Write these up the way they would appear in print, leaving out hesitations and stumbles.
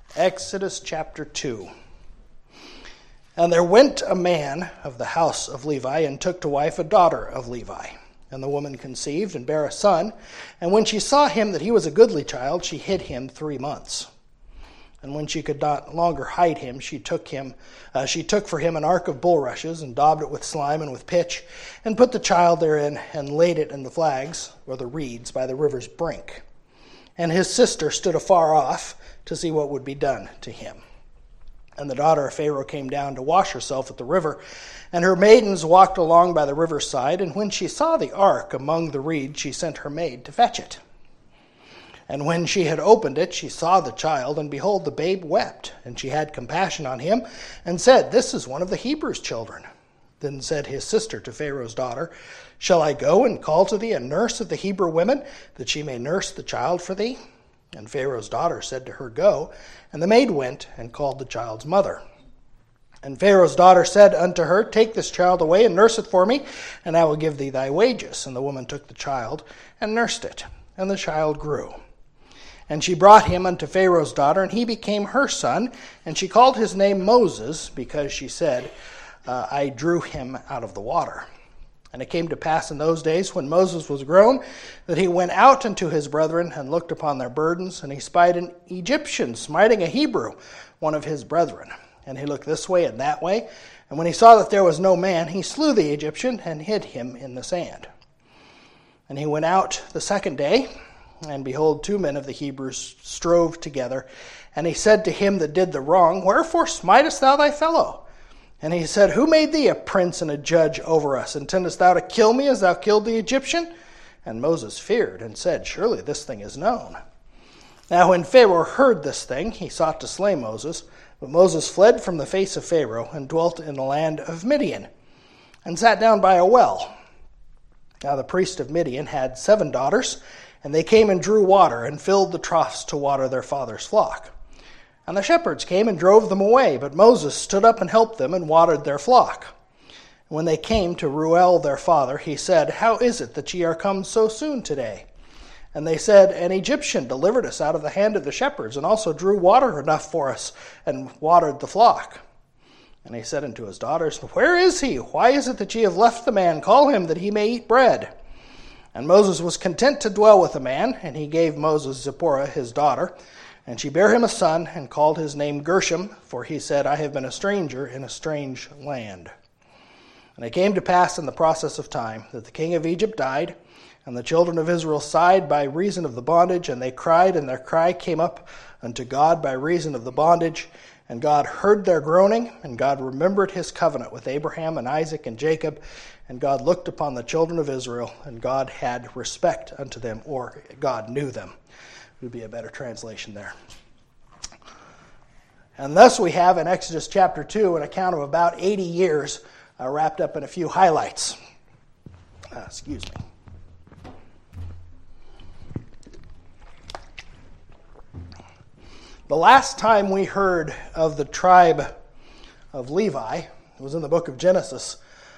Exodus chapter 2. And there went a man of the house of Levi, and took to wife a daughter of Levi. And the woman conceived, and bare a son. And when she saw him that he was a goodly child, she hid him 3 months. And when she could not longer hide him, she took for him an ark of bulrushes, and daubed it with slime and with pitch, and put the child therein, and laid it in the flags, or the reeds, by the river's brink. And his sister stood afar off, to see what would be done to him. And the daughter of Pharaoh came down to wash herself at the river, and her maidens walked along by the river's side. And when she saw the ark among the reeds, she sent her maid to fetch it. And when she had opened it, she saw the child, and behold, the babe wept. And she had compassion on him, and said, This is one of the Hebrews' children. Then said his sister to Pharaoh's daughter, Shall I go and call to thee a nurse of the Hebrew women, that she may nurse the child for thee? And Pharaoh's daughter said to her, Go. And the maid went and called the child's mother. And Pharaoh's daughter said unto her, Take this child away and nurse it for me, and I will give thee thy wages. And the woman took the child and nursed it, and the child grew. And she brought him unto Pharaoh's daughter, and he became her son. And she called his name Moses, because she said, I drew him out of the water. And it came to pass in those days, when Moses was grown, that he went out unto his brethren, and looked upon their burdens, and he spied an Egyptian smiting a Hebrew, one of his brethren. And he looked this way and that way, and when he saw that there was no man, he slew the Egyptian, and hid him in the sand. And he went out the second day, and behold, 2 men of the Hebrews strove together. And he said to him that did the wrong, Wherefore smitest thou thy fellow? And he said, Who made thee a prince and a judge over us? Intendest thou to kill me as thou killed the Egyptian? And Moses feared, and said, Surely this thing is known. Now when Pharaoh heard this thing, he sought to slay Moses. But Moses fled from the face of Pharaoh, and dwelt in the land of Midian, and sat down by a well. Now the priest of Midian had 7 daughters, and they came and drew water, and filled the troughs to water their father's flock. And the shepherds came and drove them away, but Moses stood up and helped them, and watered their flock. And when they came to Reuel their father, he said, How is it that ye are come so soon today? And they said, An Egyptian delivered us out of the hand of the shepherds, and also drew water enough for us, and watered the flock. And he said unto his daughters, Where is he? Why is it that ye have left the man? Call him, that he may eat bread. And Moses was content to dwell with the man, and he gave Moses Zipporah his daughter. And she bare him a son, and called his name Gershom, for he said, I have been a stranger in a strange land. And it came to pass in the process of time that the king of Egypt died, and the children of Israel sighed by reason of the bondage, and they cried, and their cry came up unto God by reason of the bondage. And God heard their groaning, and God remembered his covenant with Abraham and Isaac and Jacob. And God looked upon the children of Israel, and God had respect unto them, or God knew them. Would be a better translation there. And thus we have in Exodus chapter 2 an account of about 80 years wrapped up in a few highlights. Excuse me. The last time we heard of the tribe of Levi was in the book of Genesis.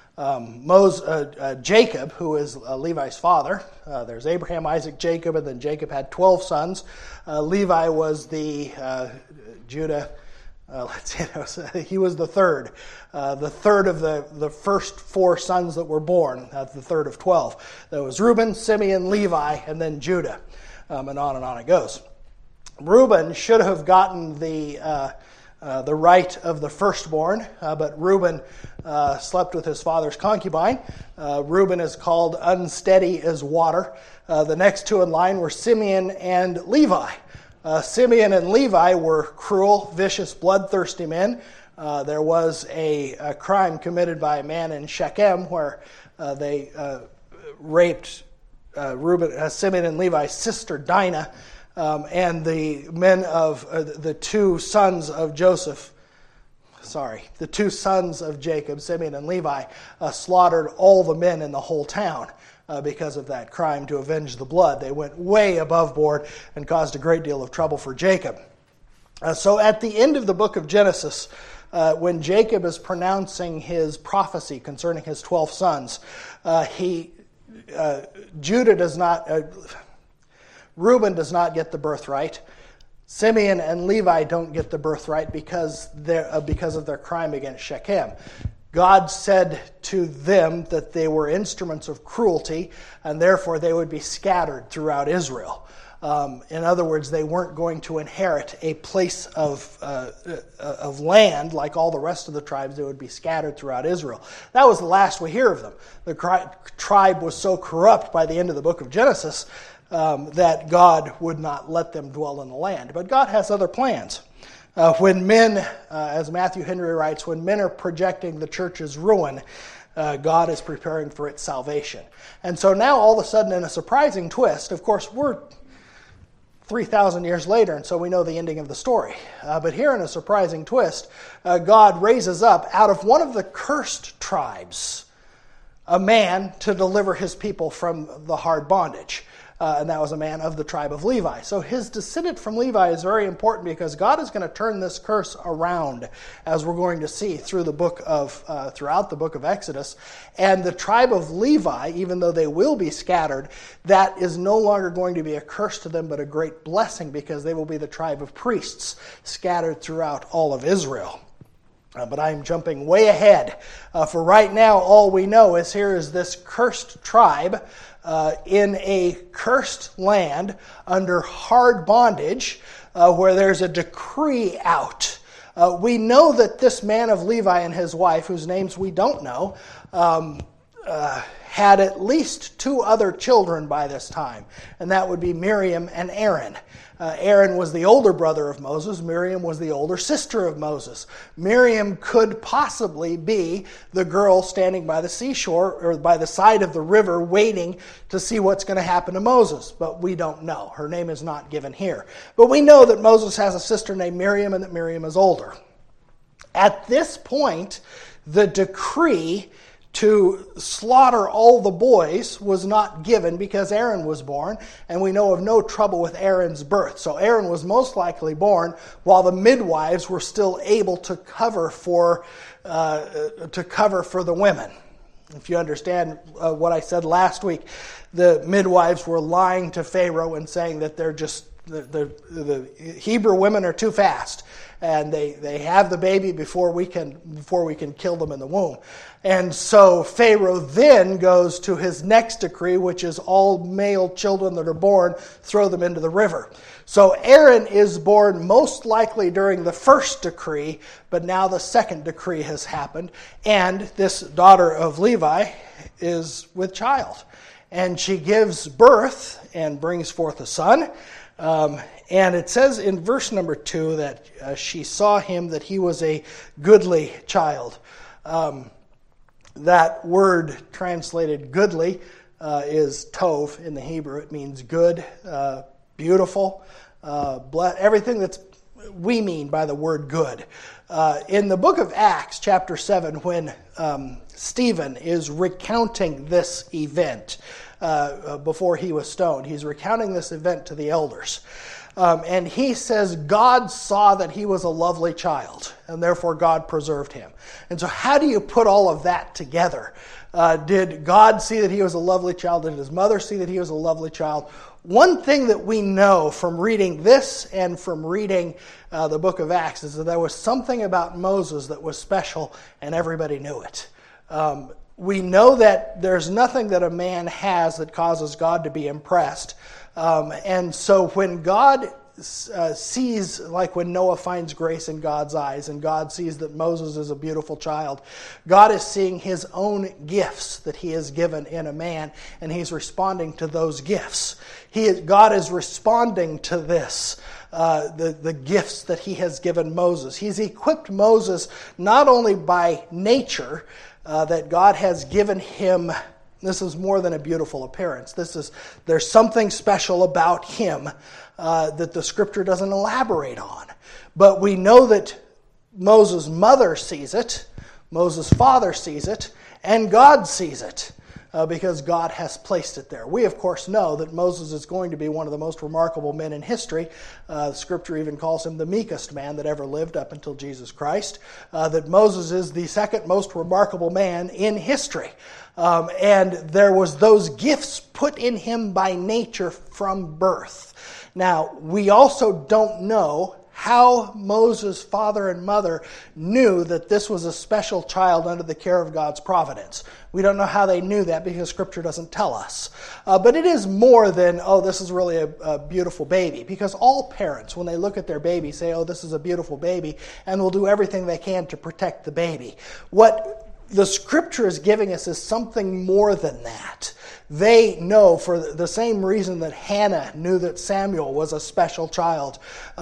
Jacob, who is Levi's father. There's Abraham, Isaac, Jacob, and then Jacob had 12 sons. Levi was the Judah. He was the third of the first 4 sons that were born. That's the third of 12. There was Reuben, Simeon, Levi, and then Judah, and on it goes. Reuben should have gotten the right of the firstborn, but Reuben slept with his father's concubine. Reuben is called unsteady as water. The next 2 in line were Simeon and Levi. Simeon and Levi were cruel, vicious, bloodthirsty men. There was a crime committed by a man in Shechem where they raped Simeon and Levi's sister Dinah. And the men of the 2 sons of the 2 sons of Jacob, Simeon and Levi, slaughtered all the men in the whole town because of that crime to avenge the blood. They went way above board and caused a great deal of trouble for Jacob. So at the end of the book of Genesis, when Jacob is pronouncing his prophecy concerning his 12 sons, Reuben does not get the birthright. Simeon and Levi don't get the birthright because of their crime against Shechem. God said to them that they were instruments of cruelty, and therefore they would be scattered throughout Israel. In other words, they weren't going to inherit a place of land like all the rest of the tribes. They would be scattered throughout Israel. That was the last we hear of them. The tribe was so corrupt by the end of the book of Genesis that God would not let them dwell in the land. But God has other plans. When men, as Matthew Henry writes, when men are projecting the church's ruin, God is preparing for its salvation. And so now all of a sudden, in a surprising twist, of course, we're 3,000 years later, and so we know the ending of the story. But here in a surprising twist, God raises up out of one of the cursed tribes a man to deliver his people from the hard bondage. And that was a man of the tribe of Levi. So his descendant from Levi is very important because God is going to turn this curse around, as we're going to see throughout the book of Exodus. And the tribe of Levi, even though they will be scattered, that is no longer going to be a curse to them, but a great blessing, because they will be the tribe of priests scattered throughout all of Israel. But I'm jumping way ahead. For right now, all we know is here is this cursed tribe in a cursed land under hard bondage, where there's a decree out. We know that this man of Levi and his wife, whose names we don't know, had at least 2 other children by this time, and that would be Miriam and Aaron. Aaron was the older brother of Moses. Miriam was the older sister of Moses. Miriam could possibly be the girl standing by the seashore or by the side of the river waiting to see what's going to happen to Moses, but we don't know. Her name is not given here. But we know that Moses has a sister named Miriam and that Miriam is older. At this point, the decree to slaughter all the boys was not given because Aaron was born, and we know of no trouble with Aaron's birth. So Aaron was most likely born while the midwives were still able to cover for the women. If you understand what I said last week, the midwives were lying to Pharaoh and saying that they're just the Hebrew women are too fast, and they have the baby before we can kill them in the womb. And so Pharaoh then goes to his next decree, which is all male children that are born, throw them into the river. So Aaron is born most likely during the first decree, but now the second decree has happened, and this daughter of Levi is with child. And she gives birth and brings forth a son. And it says in verse number 2 that she saw him, that he was a goodly child. That word translated goodly is tov in the Hebrew. It means good, beautiful, everything that's we mean by the word good. In the book of Acts, chapter 7, when Stephen is recounting this event before he was stoned, he's recounting this event to the elders. And he says God saw that he was a lovely child, and therefore God preserved him. And so how do you put all of that together? Did God see that he was a lovely child? Did his mother see that he was a lovely child? One thing that we know from reading this and from reading the book of Acts is that there was something about Moses that was special, and everybody knew it. We know that there's nothing that a man has that causes God to be impressed. And so when God sees, like when Noah finds grace in God's eyes and God sees that Moses is a beautiful child, God is seeing his own gifts that he has given in a man, and he's responding to those gifts. God is responding to this, the gifts that he has given Moses. He's equipped Moses not only by nature, that God has given him. This is more than a beautiful appearance. There's something special about him that the scripture doesn't elaborate on. But we know that Moses' mother sees it, Moses' father sees it, and God sees it. because God has placed it there. We, of course, know that Moses is going to be one of the most remarkable men in history. Scripture even calls him the meekest man that ever lived up until Jesus Christ. That Moses is the second most remarkable man in history. And there was those gifts put in him by nature from birth. Now, we also don't know how Moses' father and mother knew that this was a special child under the care of God's providence. We don't know how they knew that because Scripture doesn't tell us. But it is more than, this is really a beautiful baby. Because all parents, when they look at their baby, say, this is a beautiful baby, and will do everything they can to protect the baby. What the Scripture is giving us is something more than that. They know, for the same reason that Hannah knew that Samuel was a special child,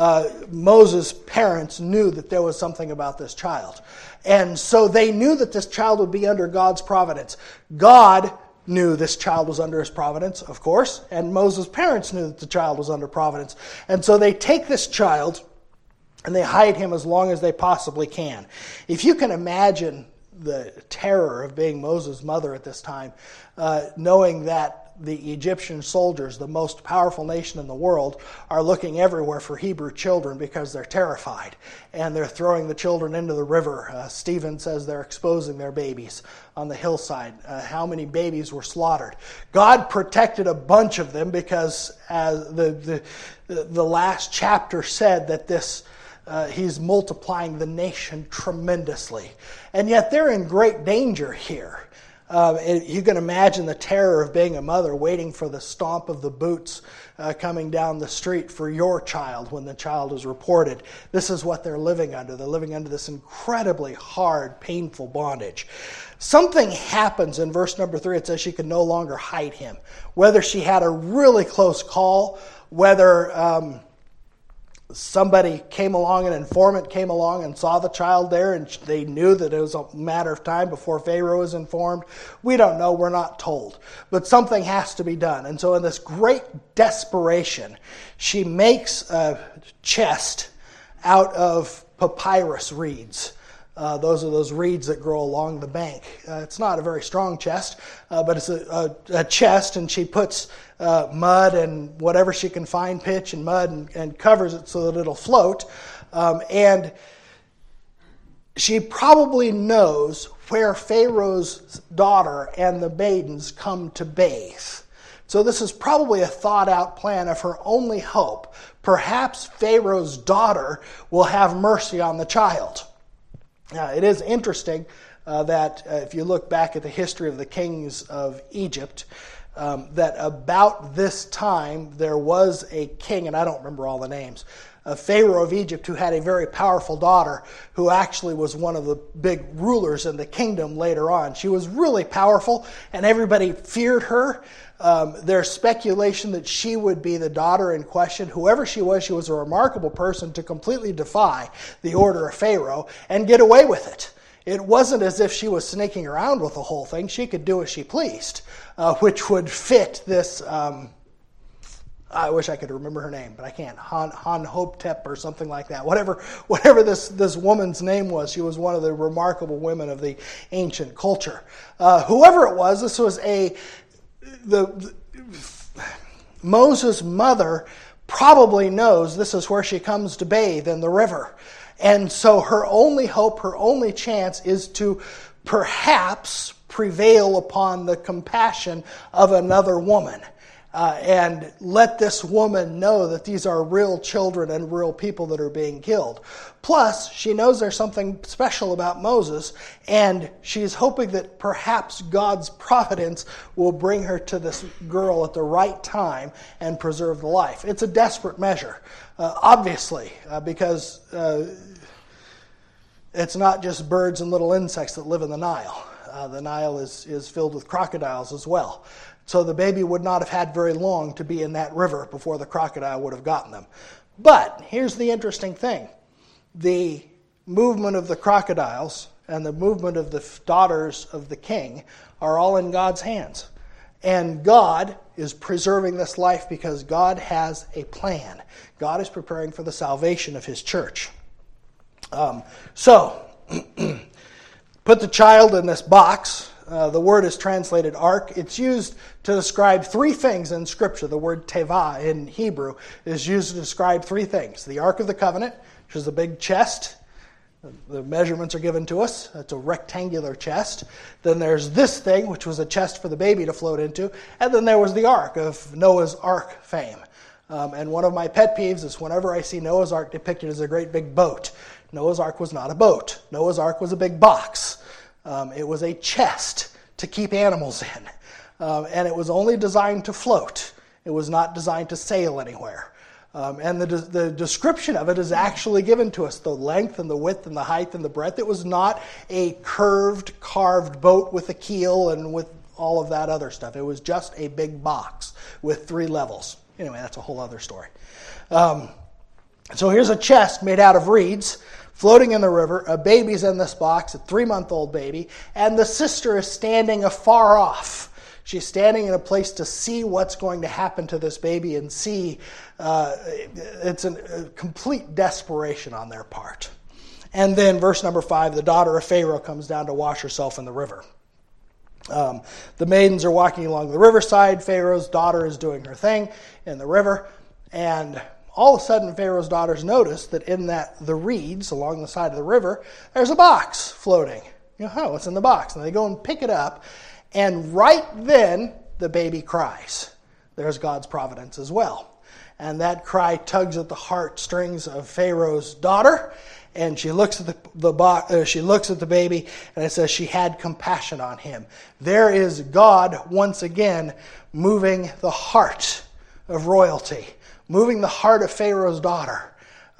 Moses' parents knew that there was something about this child. And so they knew that this child would be under God's providence. God knew this child was under his providence, of course, and Moses' parents knew that the child was under providence. And so they take this child and they hide him as long as they possibly can. If you can imagine the terror of being Moses' mother at this time, knowing that the Egyptian soldiers, the most powerful nation in the world, are looking everywhere for Hebrew children because they're terrified. And they're throwing the children into the river. Stephen says they're exposing their babies on the hillside. How many babies were slaughtered? God protected a bunch of them because as the last chapter said that this he's multiplying the nation tremendously. And yet they're in great danger here. You can imagine the terror of being a mother waiting for the stomp of the boots coming down the street for your child when the child is reported. This is what they're living under. They're living under this incredibly hard, painful bondage. Something happens in verse number 3. It says she could no longer hide him. Whether she had a really close call, whether somebody came along, an informant came along and saw the child there and they knew that it was a matter of time before Pharaoh was informed. We don't know. We're not told. But something has to be done. And so in this great desperation, she makes a chest out of papyrus reeds. Those are those reeds that grow along the bank. It's not a very strong chest, but it's a chest, and she puts mud and whatever she can find, pitch and mud, and covers it so that it'll float. And she probably knows where Pharaoh's daughter and the maidens come to bathe. So this is probably a thought-out plan of her only hope. Perhaps Pharaoh's daughter will have mercy on the child. Now, it is interesting that if you look back at the history of the kings of Egypt, that about this time there was a king, and I don't remember all the names, a Pharaoh of Egypt who had a very powerful daughter who actually was one of the big rulers in the kingdom later on. She was really powerful, and everybody feared her. There's speculation that she would be the daughter in question. Whoever she was a remarkable person to completely defy the order of Pharaoh and get away with it. It wasn't as if she was sneaking around with the whole thing. She could do as she pleased, which would fit this, I wish I could remember her name, but I can't. Hanhotep or something like that. Whatever this woman's name was, she was one of the remarkable women of the ancient culture. Whoever it was, this was Moses' mother probably knows this is where she comes to bathe in the river. And so her only hope, her only chance is to perhaps prevail upon the compassion of another woman. And let this woman know that these are real children and real people that are being killed. Plus, she knows there's something special about Moses, and she's hoping that perhaps God's providence will bring her to this girl at the right time and preserve the life. It's a desperate measure, obviously, because it's not just birds and little insects that live in the Nile. The Nile is filled with crocodiles as well. So the baby would not have had very long to be in that river before the crocodile would have gotten them. But here's the interesting thing. The movement of the crocodiles and the movement of the daughters of the king are all in God's hands. And God is preserving this life because God has a plan. God is preparing for the salvation of his church. So, put the child in this box. the word is translated ark. It's used to describe three things in Scripture. The word tevah in Hebrew is used to describe three things. The Ark of the Covenant, which is a big chest. The measurements are given to us. It's a rectangular chest. Then there's this thing, which was a chest for the baby to float into. And then there was the Ark of Noah's Ark fame. And one of my pet peeves is whenever I see Noah's Ark depicted as a great big boat. Noah's Ark was not a boat. Noah's Ark was a big box. It was a chest to keep animals in. And it was only designed to float. It was not designed to sail anywhere. And the description of it is actually given to us, the length and the width and the height and the breadth. It was not a curved, carved boat with a keel and with all of that other stuff. It was just a big box with 3 levels. Anyway, that's a whole other story. So here's a chest made out of reeds floating in the river. A baby's in this box, a 3-month-old baby, and the sister is standing afar off. She's standing in a place to see what's going to happen to this baby and see it's a complete desperation on their part. And then verse number 5, the daughter of Pharaoh comes down to wash herself in the river. The maidens are walking along the riverside. Pharaoh's daughter is doing her thing in the river. And all of a sudden, Pharaoh's daughters notice that in the reeds along the side of the river, there's a box floating. What's in the box? And they go and pick it up. And right then, the baby cries. There's God's providence as well. And that cry tugs at the heartstrings of Pharaoh's daughter. And she looks at she looks at the baby, and it says she had compassion on him. There is God once again moving the heart of royalty, moving the heart of Pharaoh's daughter.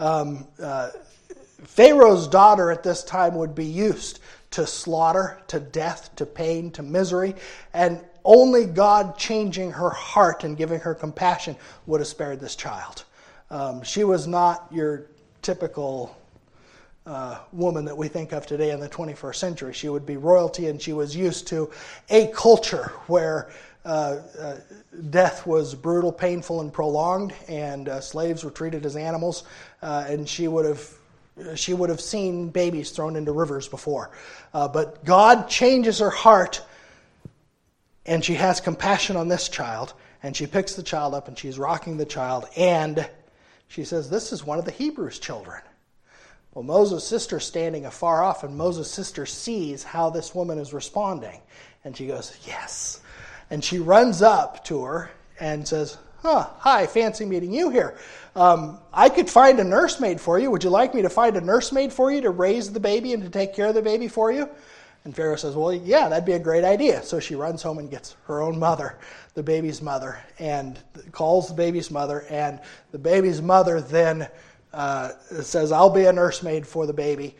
Pharaoh's daughter at this time would be used to slaughter, to death, to pain, to misery, and only God changing her heart and giving her compassion would have spared this child. She was not your typical woman that we think of today in the 21st century. She would be royalty, and she was used to a culture where death was brutal, painful, and prolonged, and slaves were treated as animals, and she would have seen babies thrown into rivers before. But God changes her heart, and she has compassion on this child, and she picks the child up, and she's rocking the child, and she says, "This is one of the Hebrews' children." Well, Moses' sister's standing afar off, and Moses' sister sees how this woman is responding. And she goes, "Yes." And she runs up to her and says, "Hi, fancy meeting you here. I could find a nursemaid for you. Would you like me to find a nursemaid for you to raise the baby and to take care of the baby for you?" And Pharaoh says, "Well, yeah, that'd be a great idea." So she runs home and gets her own mother, the baby's mother, and calls the baby's mother. And the baby's mother then says, "I'll be a nursemaid for the baby,"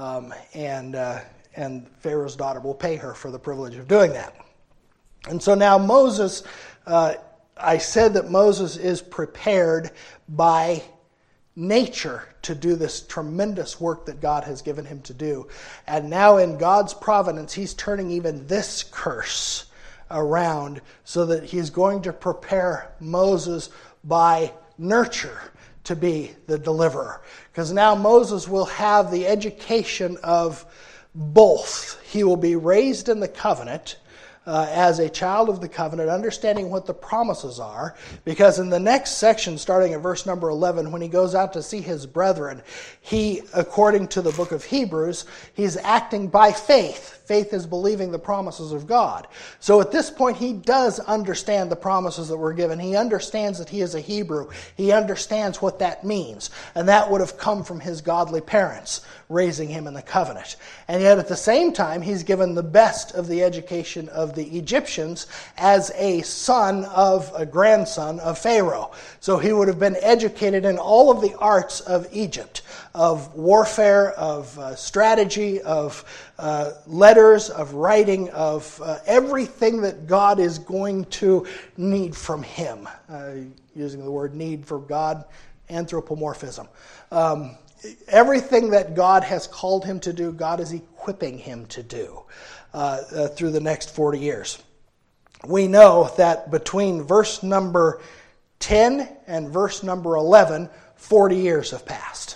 and Pharaoh's daughter will pay her for the privilege of doing that. And so now Moses, I said that Moses is prepared by nature to do this tremendous work that God has given him to do. And now in God's providence, he's turning even this curse around so that he's going to prepare Moses by nurture to be the deliverer. Because now Moses will have the education of both. He will be raised in the covenant as a child of the covenant, understanding what the promises are. Because in the next section, starting at verse number 11, when he goes out to see his brethren, he, according to the book of Hebrews, he's acting by faith. Faith is believing the promises of God. So at this point, he does understand the promises that were given. He understands that he is a Hebrew. He understands what that means. And that would have come from his godly parents raising him in the covenant. And yet at the same time, he's given the best of the education of the Egyptians as a grandson of Pharaoh. So he would have been educated in all of the arts of Egypt, of warfare, of strategy, of letters, of writing, of everything that God is going to need from him. Using the word need for God, anthropomorphism. Everything that God has called him to do, God is equipping him to do through the next 40 years. We know that between verse number 10 and verse number 11, 40 years have passed.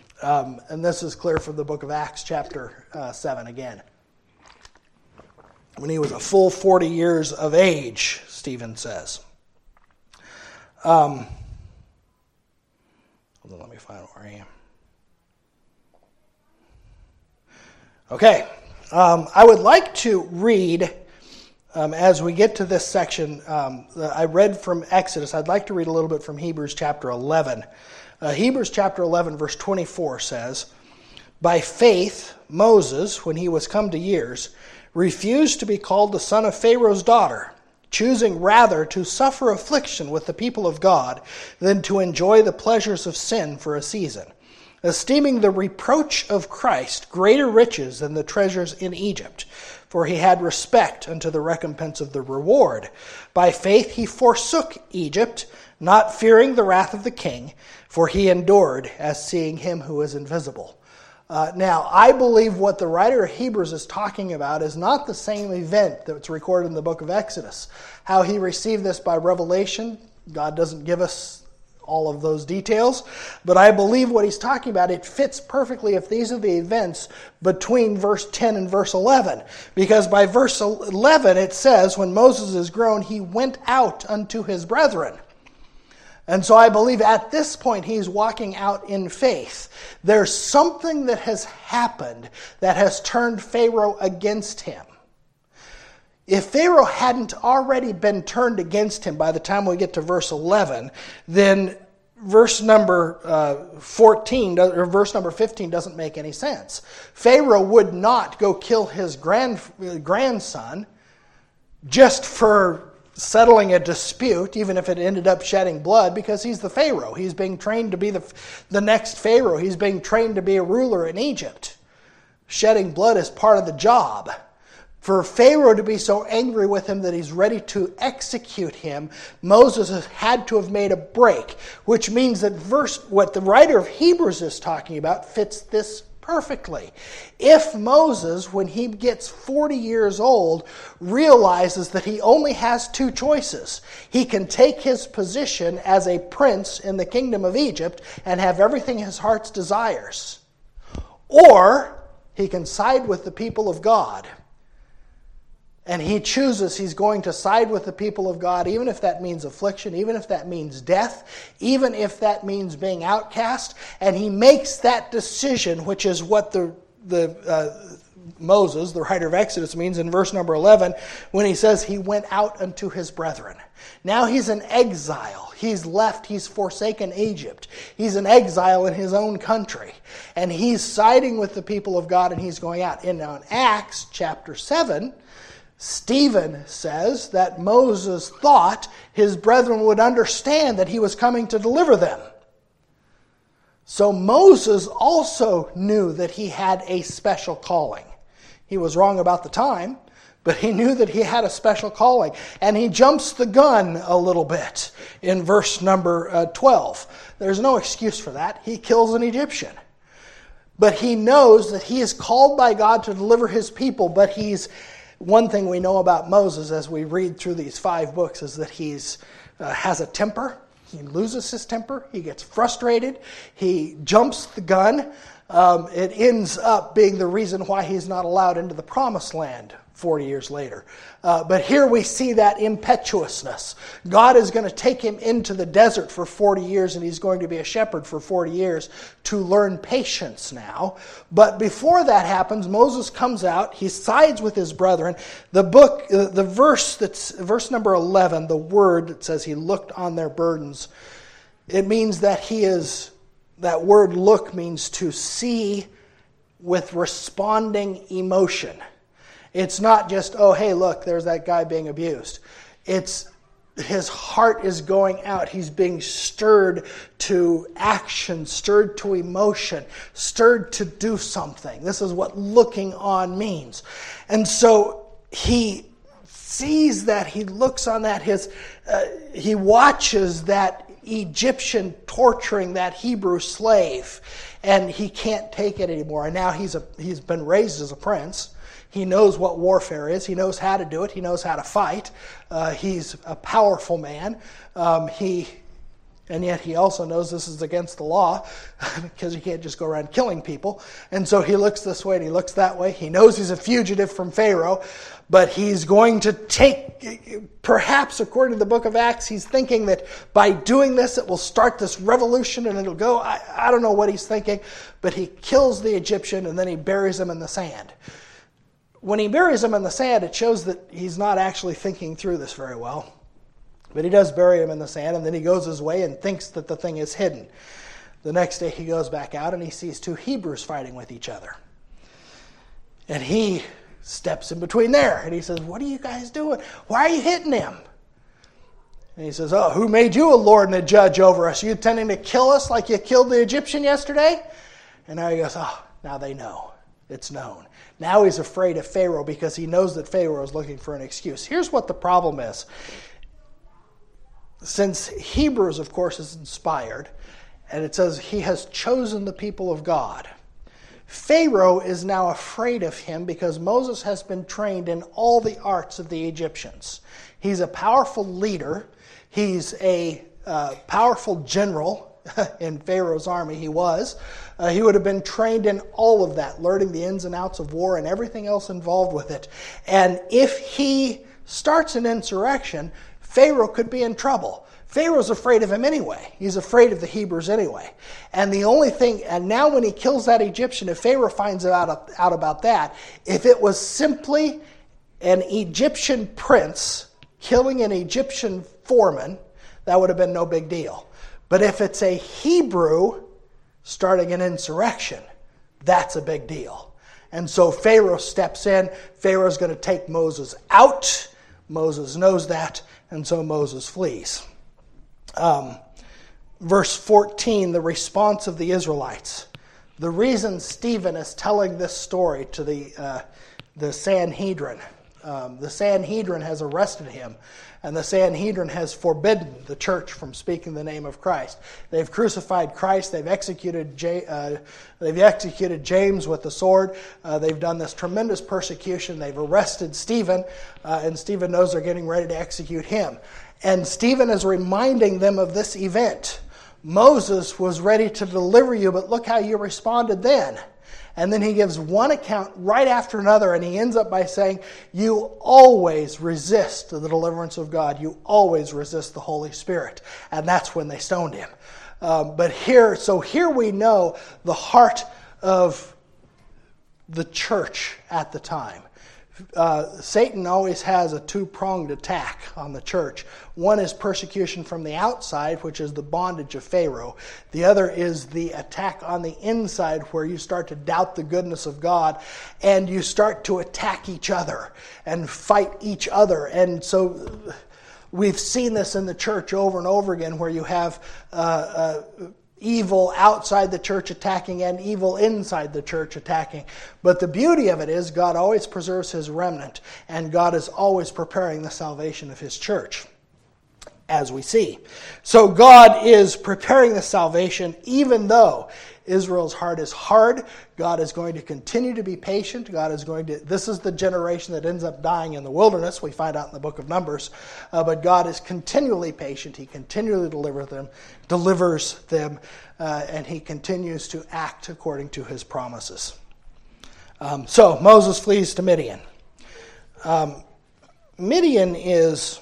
And this is clear from the book of Acts chapter 7 again. when he was a full 40 years of age, Stephen says. Hold on, let me find where I am. Okay, I would like to read, as we get to this section, I read from Exodus. I'd like to read a little bit from Hebrews chapter 11. Hebrews chapter 11, verse 24 says, "By faith, Moses, when he was come to years, refused to be called the son of Pharaoh's daughter, choosing rather to suffer affliction with the people of God than to enjoy the pleasures of sin for a season, esteeming the reproach of Christ greater riches than the treasures in Egypt, for he had respect unto the recompense of the reward. By faith he forsook Egypt, not fearing the wrath of the king, for he endured as seeing him who is invisible." Now, I believe what the writer of Hebrews is talking about is not the same event that's recorded in the book of Exodus. How he received this by revelation, God doesn't give us all of those details, but I believe what he's talking about, it fits perfectly if these are the events between verse 10 and verse 11. Because by verse 11 it says, when Moses is grown, he went out unto his brethren. And so I believe at this point he's walking out in faith. There's something that has happened that has turned Pharaoh against him. If Pharaoh hadn't already been turned against him by the time we get to verse 11, then verse number 14 or verse number 15 doesn't make any sense. Pharaoh would not go kill his grandson just for settling a dispute, even if it ended up shedding blood, because he's the Pharaoh. He's being trained to be the next Pharaoh. He's being trained to be a ruler in Egypt. Shedding blood is part of the job. For Pharaoh to be so angry with him that he's ready to execute him, Moses has had to have made a break, which means that what the writer of Hebrews is talking about fits this perfectly. If Moses, when he gets 40 years old, realizes that he only has two choices, he can take his position as a prince in the kingdom of Egypt and have everything his heart's desires, or he can side with the people of God. And he chooses he's going to side with the people of God, even if that means affliction, even if that means death, even if that means being outcast. And he makes that decision, which is what Moses, the writer of Exodus, means in verse number 11, when he says he went out unto his brethren. Now he's in exile. He's forsaken Egypt. He's an exile in his own country. And he's siding with the people of God and he's going out. And now in Acts chapter 7, Stephen says that Moses thought his brethren would understand that he was coming to deliver them. So Moses also knew that he had a special calling. He was wrong about the time, but he knew that he had a special calling. And he jumps the gun a little bit in verse number 12. There's no excuse for that. He kills an Egyptian. But he knows that he is called by God to deliver his people, but one thing we know about Moses as we read through these 5 books is that he has a temper. He loses his temper. He gets frustrated. He jumps the gun. It ends up being the reason why he's not allowed into the promised land 40 years later. But here we see that impetuousness. God is going to take him into the desert for 40 years and he's going to be a shepherd for 40 years to learn patience now. But before that happens, Moses comes out. He sides with his brethren. The verse that's verse number 11, the word that says he looked on their burdens, it means that that word look means to see with responding emotion. It's not just, oh, hey, look, there's that guy being abused. It's his heart is going out. He's being stirred to action, stirred to emotion, stirred to do something. This is what looking on means. And so he sees that, he looks on that, he watches that Egyptian torturing that Hebrew slave, and he can't take it anymore. And now he's been raised as a prince. He knows what warfare is. He knows how to do it. He knows how to fight. He's a powerful man. He And yet he also knows this is against the law because he can't just go around killing people. And so he looks this way and he looks that way. He knows he's a fugitive from Pharaoh, but he's going to take, perhaps according to the book of Acts, he's thinking that by doing this it will start this revolution and it'll go. I don't know what he's thinking, but he kills the Egyptian and then he buries him in the sand. When he buries him in the sand, it shows that he's not actually thinking through this very well. But he does bury him in the sand, and then he goes his way and thinks that the thing is hidden. The next day he goes back out and he sees two Hebrews fighting with each other. And he steps in between there, and he says, "What are you guys doing? Why are you hitting him?" And he says, "Oh, who made you a lord and a judge over us? Are you intending to kill us like you killed the Egyptian yesterday?" And now he goes, "Oh, now they know. It's known." Now he's afraid of Pharaoh because he knows that Pharaoh is looking for an excuse. Here's what the problem is. Since Hebrews, of course, is inspired, and it says he has chosen the people of God, Pharaoh is now afraid of him because Moses has been trained in all the arts of the Egyptians. He's a powerful leader. He's a powerful general in Pharaoh's army. He was. He would have been trained in all of that, learning the ins and outs of war and everything else involved with it. And if he starts an insurrection, Pharaoh could be in trouble. Pharaoh's afraid of him anyway. He's afraid of the Hebrews anyway. And the only thing, and now when he kills that Egyptian, if Pharaoh finds out about that, if it was simply an Egyptian prince killing an Egyptian foreman, that would have been no big deal. But if it's a Hebrew starting an insurrection, that's a big deal. And so Pharaoh steps in. Pharaoh's going to take Moses out. Moses knows that. And so Moses flees. Verse 14, the response of the Israelites. The reason Stephen is telling this story to the Sanhedrin. The Sanhedrin has arrested him, and the Sanhedrin has forbidden the church from speaking the name of Christ. They've crucified Christ. They've executed James with the sword. They've done this tremendous persecution. They've arrested Stephen, and Stephen knows they're getting ready to execute him. And Stephen is reminding them of this event. Moses was ready to deliver you, but look how you responded then. And then he gives one account right after another, and he ends up by saying, you always resist the deliverance of God. You always resist the Holy Spirit. And that's when they stoned him. But here we know the heart of the church at the time. Satan always has a two-pronged attack on the church. One is persecution from the outside, which is the bondage of Pharaoh. The other is the attack on the inside, where you start to doubt the goodness of God and you start to attack each other and fight each other. And so we've seen this in the church over and over again, where you have evil outside the church attacking and evil inside the church attacking. But the beauty of it is God always preserves his remnant, and God is always preparing the salvation of his church, as we see. So God is preparing the salvation, even though Israel's heart is hard. God is going to continue to be patient. This is the generation that ends up dying in the wilderness, we find out in the book of Numbers. But God is continually patient. He continually delivers them, and he continues to act according to his promises. So Moses flees to Midian. Midian is...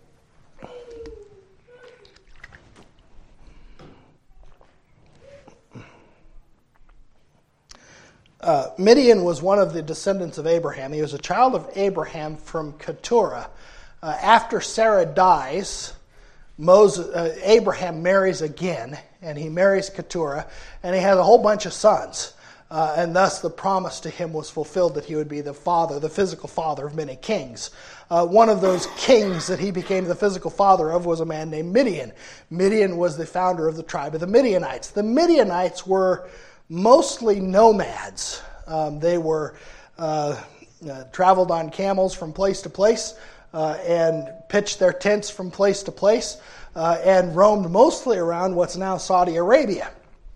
Midian was one of the descendants of Abraham. He was a child of Abraham from Keturah. After Sarah dies, Abraham marries again, and he marries Keturah, and he has a whole bunch of sons. And thus the promise to him was fulfilled that he would be the physical father of many kings. One of those kings that he became the physical father of was a man named Midian. Midian was the founder of the tribe of the Midianites. The Midianites were mostly nomads. They were traveled on camels from place to place and pitched their tents from place to place and roamed mostly around what's now Saudi Arabia.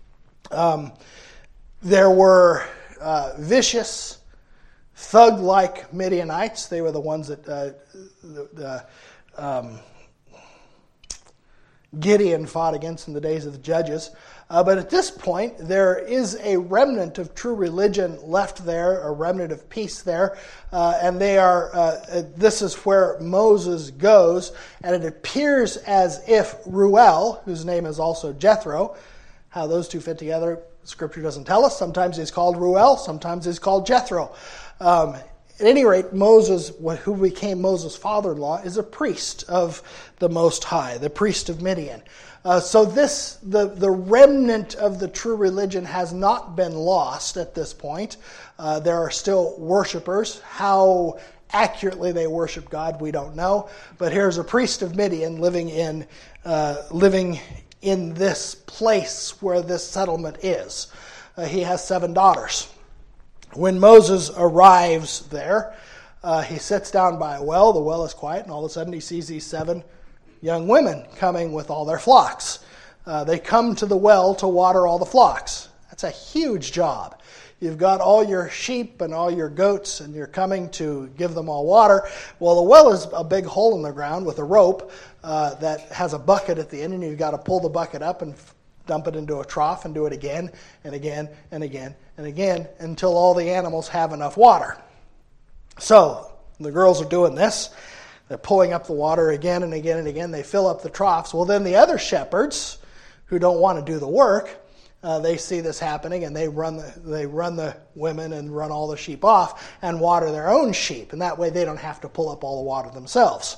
There were vicious, thug-like Midianites. They were the ones that Gideon fought against in the days of the judges. But at this point, there is a remnant of true religion left there, a remnant of peace there, and they are. This is where Moses goes, and it appears as if Reuel, whose name is also Jethro, how those two fit together, Scripture doesn't tell us. Sometimes he's called Reuel, sometimes he's called Jethro. At any rate, Moses, who became Moses' father-in-law, is a priest of the Most High, the priest of Midian. So the remnant of the true religion has not been lost at this point. There are still worshipers. How accurately they worship God, we don't know. But here's a priest of Midian living in this place where this settlement is. He has 7 daughters. When Moses arrives there, he sits down by a well. The well is quiet, and all of a sudden he sees these 7 young women coming with all their flocks. They come to the well to water all the flocks. That's a huge job. You've got all your sheep and all your goats, and you're coming to give them all water. Well, the well is a big hole in the ground with a rope that has a bucket at the end, and you've got to pull the bucket up and dump it into a trough and do it again and again and again and again until all the animals have enough water. So the girls are doing this. They're pulling up the water again and again and again. They fill up the troughs. Well, then the other shepherds who don't want to do the work, they see this happening, and they run the women and run all the sheep off and water their own sheep. And that way they don't have to pull up all the water themselves.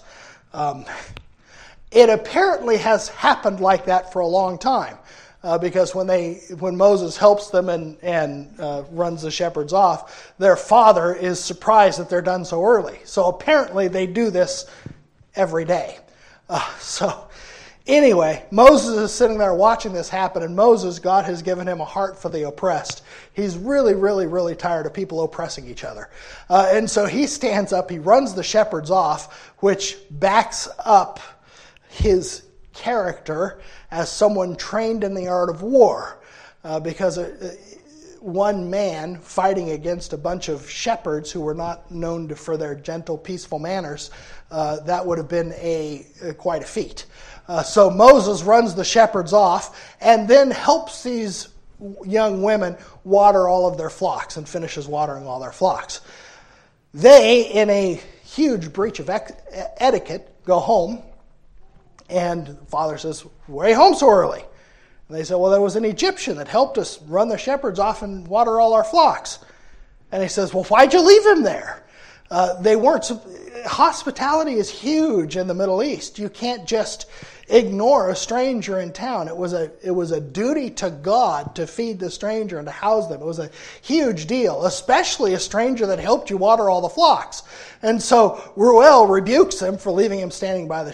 It apparently has happened like that for a long time. Because when Moses helps them and runs the shepherds off, their father is surprised that they're done so early. So apparently they do this every day. So anyway, Moses is sitting there watching this happen, and Moses, God has given him a heart for the oppressed. He's really, really, really tired of people oppressing each other. And so he stands up, he runs the shepherds off, which backs up his character as someone trained in the art of war, because one man fighting against a bunch of shepherds who were not known for their gentle, peaceful manners, that would have been quite a feat. So Moses runs the shepherds off and then helps these young women water all of their flocks and finishes watering all their flocks. They, in a huge breach of etiquette, go home. And the father says, "Why are you home so early?" And they say, "Well, there was an Egyptian that helped us run the shepherds off and water all our flocks." And he says, "Well, why'd you leave him there?" Hospitality is huge in the Middle East. You can't just ignore a stranger in town. It was a duty to God to feed the stranger and to house them. It was a huge deal, especially a stranger that helped you water all the flocks. And so Reuel rebukes him for leaving him standing by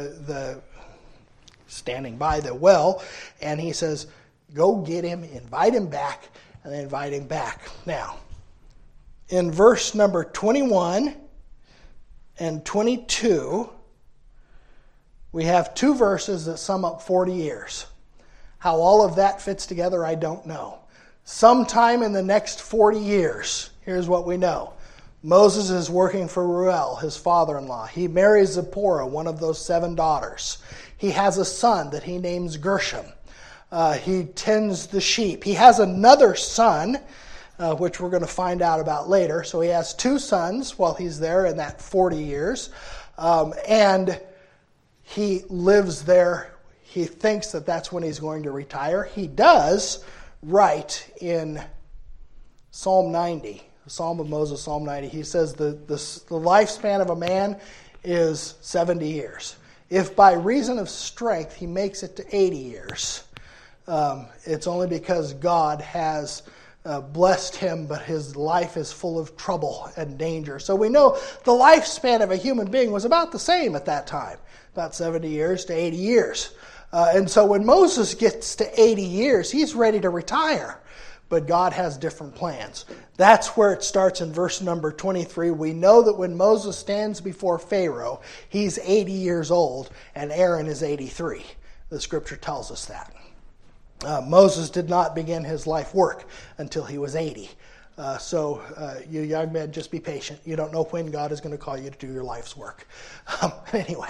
the well, and he says, "Go get him, invite him back," and they invite him back. Now, in verse number 21 and 22, we have 2 verses that sum up 40 years. How all of that fits together, I don't know. Sometime in the next 40 years, here's what we know. Moses is working for Reuel, his father-in-law. He marries Zipporah, one of those 7 daughters. He has a son that he names Gershom. He tends the sheep. He has another son, which we're going to find out about later. So he has 2 sons while he's there in that 40 years. And he lives there. He thinks that that's when he's going to retire. He does write in Psalm 90, the Psalm of Moses, Psalm 90. He says the lifespan of a man is 70 years. If by reason of strength he makes it to 80 years, it's only because God has blessed him, but his life is full of trouble and danger. So we know the lifespan of a human being was about the same at that time, about 70 years to 80 years. And so when Moses gets to 80 years, he's ready to retire. But God has different plans. That's where it starts in verse number 23. We know that when Moses stands before Pharaoh, he's 80 years old, and Aaron is 83. The scripture tells us that. Moses did not begin his life work until he was 80. So you young men, just be patient. You don't know when God is going to call you to do your life's work. Anyway,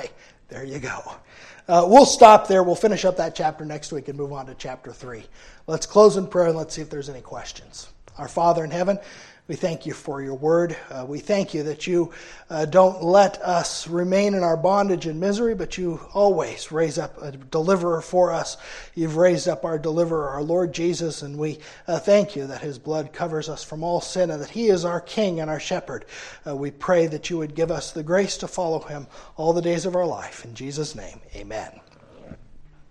There you go. We'll stop there. We'll finish up that chapter next week and move on to chapter 3. Let's close in prayer and let's see if there's any questions. Our Father in heaven, we thank you for your word. We thank you that you don't let us remain in our bondage and misery, but you always raise up a deliverer for us. You've raised up our deliverer, our Lord Jesus, and we thank you that his blood covers us from all sin and that he is our king and our shepherd. We pray that you would give us the grace to follow him all the days of our life. In Jesus' name, amen.